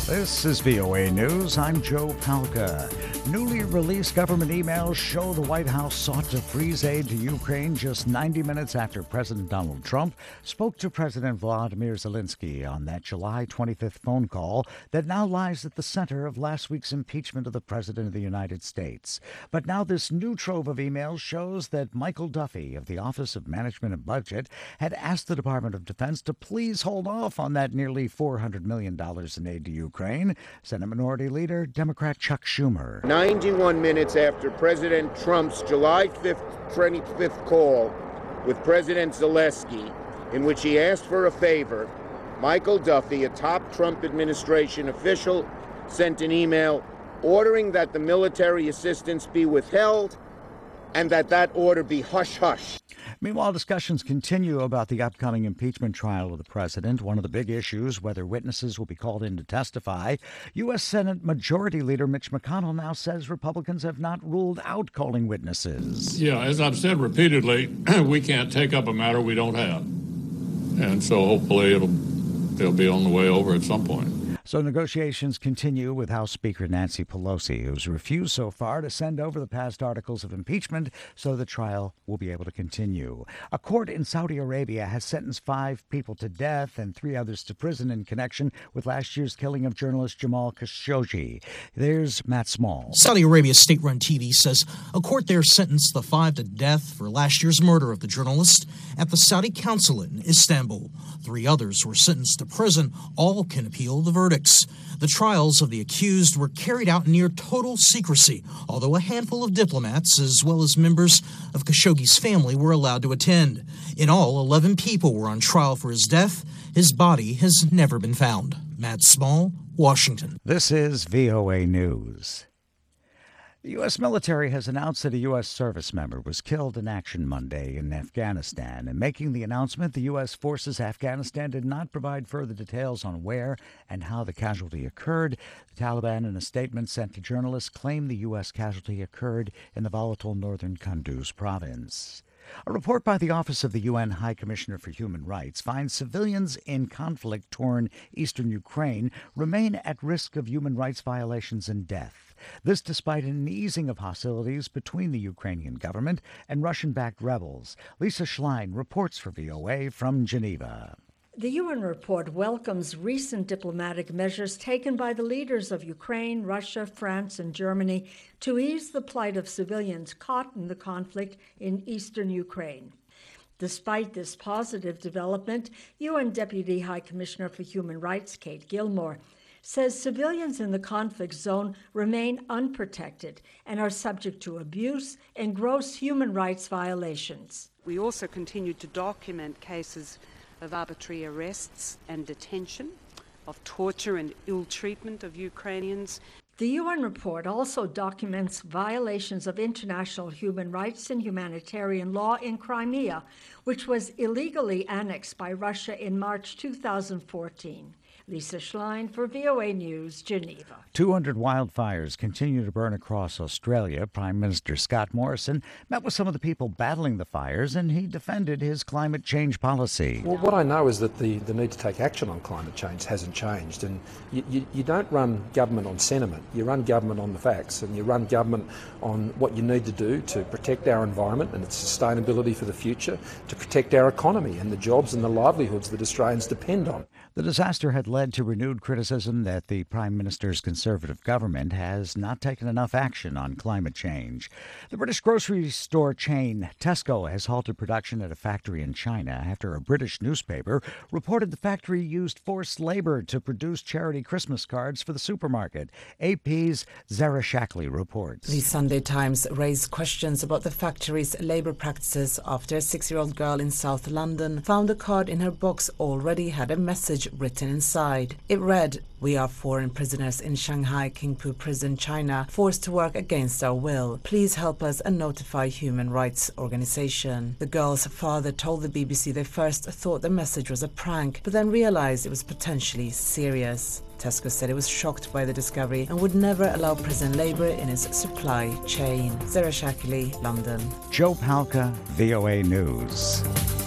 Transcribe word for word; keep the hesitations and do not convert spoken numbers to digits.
This is V O A News. I'm Joe Palca. Newly released government emails show the White House sought to freeze aid to Ukraine just ninety minutes after President Donald Trump spoke to President Volodymyr Zelensky on that July twenty-fifth phone call that now lies at the center of last week's impeachment of the President of the United States. But now this new trove of emails shows that Michael Duffy of the Office of Management and Budget had asked the Department of Defense to please hold off on that nearly four hundred million dollars in aid to Ukraine. Senate Minority Leader, Democrat Chuck Schumer. ninety-one minutes after President Trump's July fifth, twenty-fifth call with President Zelensky, in which he asked for a favor, Michael Duffy, a top Trump administration official, sent an email ordering that the military assistance be withheld and that that order be hush-hush. Meanwhile, discussions continue about the upcoming impeachment trial of the president. One of the big issues, whether witnesses will be called in to testify. U S. Senate Majority Leader Mitch McConnell now says Republicans have not ruled out calling witnesses. Yeah, as I've said repeatedly, we can't take up a matter we don't have. And so hopefully it'll they'll be on the way over at some point. So negotiations continue with House Speaker Nancy Pelosi, who's refused so far to send over the past articles of impeachment so the trial will be able to continue. A court in Saudi Arabia has sentenced five people to death and three others to prison in connection with last year's killing of journalist Jamal Khashoggi. There's Matt Small. Saudi Arabia's state-run T V says a court there sentenced the five to death for last year's murder of the journalist at the Saudi consulate in Istanbul. Three others were sentenced to prison. All can appeal the verdict. The trials of the accused were carried out near total secrecy, although a handful of diplomats, as well as members of Khashoggi's family, were allowed to attend. In all, eleven people were on trial for his death. His body has never been found. Matt Small, Washington. This is V O A News. The U S military has announced that a U S service member was killed in action Monday in Afghanistan. And making the announcement, the U S forces Afghanistan did not provide further details on where and how the casualty occurred. The Taliban, in a statement sent to journalists, claimed the U S casualty occurred in the volatile northern Kunduz province. A report by the Office of the U N High Commissioner for Human Rights finds civilians in conflict-torn eastern Ukraine remain at risk of human rights violations and death. This despite an easing of hostilities between the Ukrainian government and Russian-backed rebels. Lisa Schlein reports for V O A from Geneva. The U N report welcomes recent diplomatic measures taken by the leaders of Ukraine, Russia, France, and Germany to ease the plight of civilians caught in the conflict in eastern Ukraine. Despite this positive development, U N Deputy High Commissioner for Human Rights Kate Gilmore says civilians in the conflict zone remain unprotected and are subject to abuse and gross human rights violations. We also continue to document cases of arbitrary arrests and detention, of torture and ill treatment of Ukrainians. The U N report also documents violations of international human rights and humanitarian law in Crimea, which was illegally annexed by Russia in March two thousand fourteen. Lisa Schlein for V O A News, Geneva. two hundred wildfires continue to burn across Australia. Prime Minister Scott Morrison met with some of the people battling the fires, and he defended his climate change policy. Well, what I know is that the, the need to take action on climate change hasn't changed. And you, you, you don't run government on sentiment. You run government on the facts, and you run government on what you need to do to protect our environment and its sustainability for the future, to protect our economy and the jobs and the livelihoods that Australians depend on. The disaster had led to renewed criticism that the Prime Minister's Conservative government has not taken enough action on climate change. The British grocery store chain Tesco has halted production at a factory in China after a British newspaper reported the factory used forced labor to produce charity Christmas cards for the supermarket. A P's Zara Shackley reports. The Sunday Times raised questions about the factory's labor practices after a six-year-old girl in South London found a card in her box already had a message written inside. It read, "We are foreign prisoners in Shanghai Qingpu Prison, China, forced to work against our will. Please help us and notify Human Rights Organization." The girl's father told the B B C they first thought the message was a prank, but then realized it was potentially serious. Tesco said it was shocked by the discovery and would never allow prison labor in its supply chain. Zara Shackley, London. Joe Palca, V O A News.